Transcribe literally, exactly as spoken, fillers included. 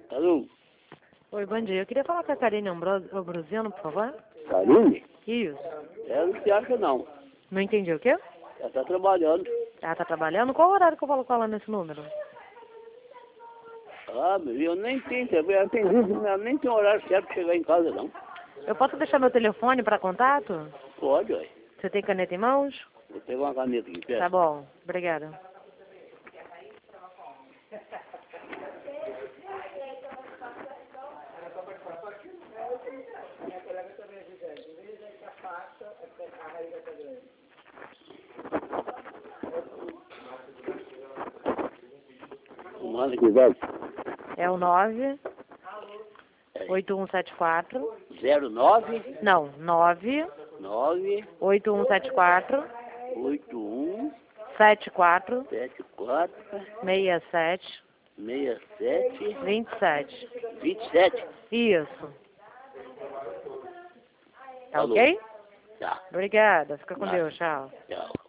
Alô? Oi, bom dia. Eu queria falar com a Karine Ambro- Ambrosiano, por favor. Karine? Isso. Ela não se acha não. Não entendi o quê? Ela tá trabalhando. Ela tá trabalhando? Qual o horário que eu falo com ela nesse número? Ah, meu, eu nem tenho, ela tem ela nem tem horário certo pra chegar em casa não. Eu posso deixar meu telefone para contato? Pode, ué. Você tem caneta em mãos? Vou pegar uma caneta aqui, pera. Tá bom. Obrigada. Manda aqui, velho. É o nove oito um sete quatro. zero nove Não, nove nove oito um sete quatro oito um sete quatro sete quatro seis sete seis sete vinte e sete. vinte e sete. Isso. Tá Alô? ok? Tá. Obrigada. Fica com Nada. Deus. Tchau. Tchau.